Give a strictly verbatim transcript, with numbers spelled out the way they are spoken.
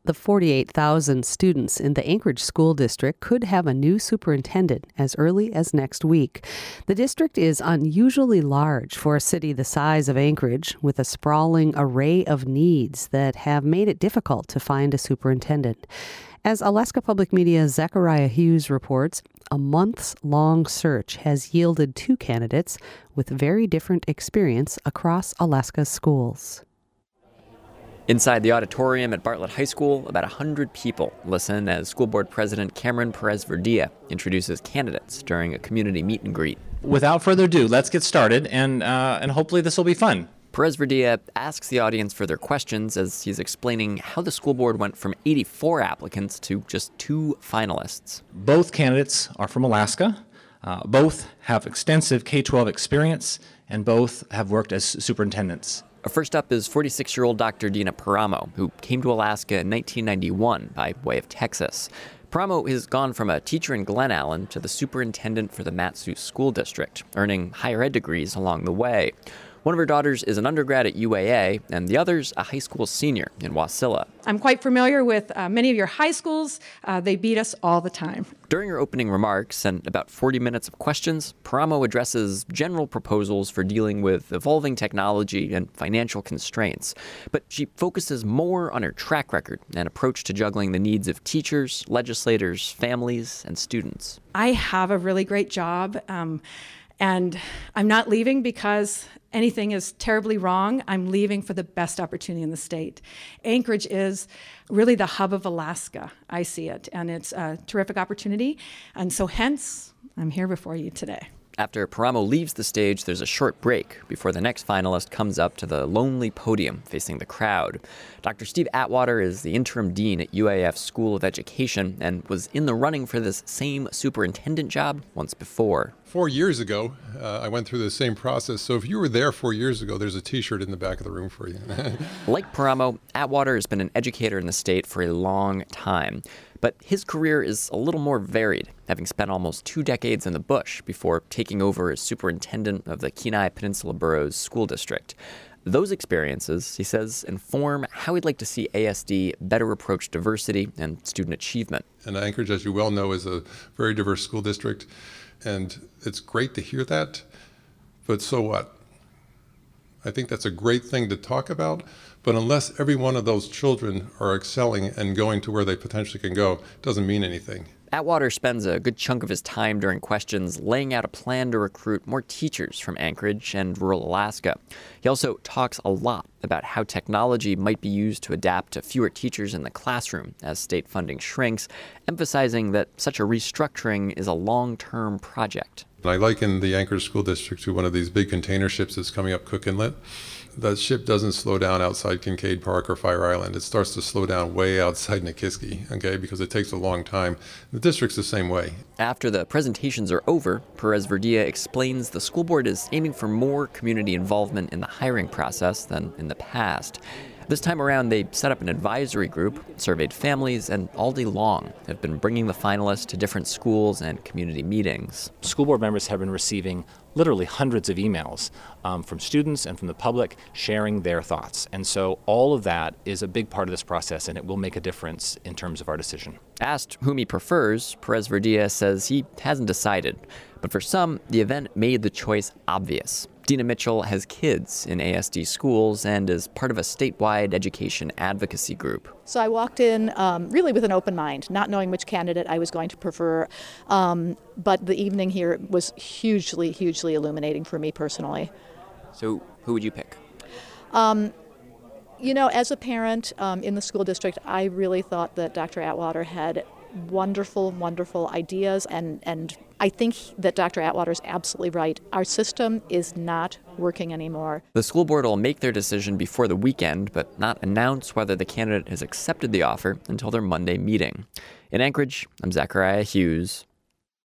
The forty-eight thousand students in the Anchorage School District could have a new superintendent as early as next week. The district is unusually large for a city the size of Anchorage, with a sprawling array of needs that have made it difficult to find a superintendent. As Alaska Public Media's Zachariah Hughes reports, a months-long search has yielded two candidates with very different experience across Alaska's schools. Inside the auditorium at Bartlett High School, about one hundred people listen as School Board President Cameron Perez-Verdia introduces candidates during a community meet and greet. Without further ado, let's get started, and uh, and hopefully this will be fun. Perez-Verdia asks the audience for their questions as he's explaining how the school board went from eighty-four applicants to just two finalists. Both candidates are from Alaska. Uh, both have extensive K twelve experience, and both have worked as superintendents. First up is forty-six-year-old Doctor Dina Paramo, who came to Alaska in nineteen ninety-one by way of Texas. Paramo has gone from a teacher in Glen Allen to the superintendent for the Mat-Su School District, earning higher ed degrees along the way. One of her daughters is an undergrad at U A A, and the other's a high school senior in Wasilla. I'm quite familiar with uh, many of your high schools. Uh, they beat us all the time. During her opening remarks and about forty minutes of questions, Paramo addresses general proposals for dealing with evolving technology and financial constraints. But she focuses more on her track record and approach to juggling the needs of teachers, legislators, families, and students. I have a really great job, um, and I'm not leaving because anything is terribly wrong. I'm leaving for the best opportunity in the state. Anchorage is really the hub of Alaska. I see it, and it's a terrific opportunity. And so hence, I'm here before you today. After Paramo leaves the stage, there's a short break before the next finalist comes up to the lonely podium facing the crowd. Doctor Steve Atwater is the interim dean at U A F School of Education and was in the running for this same superintendent job once before. Four years ago, uh, I went through the same process. So if you were there four years ago, there's a T-shirt in the back of the room for you. Like Paramo, Atwater has been an educator in the state for a long time. But his career is a little more varied, having spent almost two decades in the bush before taking over as superintendent of the Kenai Peninsula Boroughs School District. Those experiences, he says, inform how he'd like to see A S D better approach diversity and student achievement. And Anchorage, as you well know, is a very diverse school district. And it's great to hear that, but so what? I think that's a great thing to talk about, but unless every one of those children are excelling and going to where they potentially can go, it doesn't mean anything. Atwater spends a good chunk of his time during questions laying out a plan to recruit more teachers from Anchorage and rural Alaska. He also talks a lot about how technology might be used to adapt to fewer teachers in the classroom as state funding shrinks, emphasizing that such a restructuring is a long-term project. I liken the Anchorage School District to one of these big container ships that's coming up Cook Inlet. The ship doesn't slow down outside Kincaid Park or Fire Island. It starts to slow down way outside Nikiski, okay, because it takes a long time. The district's the same way. After the presentations are over, Perez-Verdia explains the school board is aiming for more community involvement in the hiring process than in the past. This time around, they set up an advisory group, surveyed families, and all day long have been bringing the finalists to different schools and community meetings. School board members have been receiving literally hundreds of emails um, from students and from the public sharing their thoughts. And so all of that is a big part of this process, and it will make a difference in terms of our decision. Asked whom he prefers, Perez-Verdia says he hasn't decided. But for some, the event made the choice obvious. Dina Mitchell has kids in A S D schools and is part of a statewide education advocacy group. So I walked in um, really with an open mind, not knowing which candidate I was going to prefer. Um, but the evening here was hugely, hugely illuminating for me personally. So who would you pick? Um, you know, as a parent um, in the school district, I really thought that Doctor Atwater had wonderful, wonderful ideas, and, and I think that Doctor Atwater is absolutely right. Our system is not working anymore. The school board will make their decision before the weekend, but not announce whether the candidate has accepted the offer until their Monday meeting. In Anchorage, I'm Zachariah Hughes.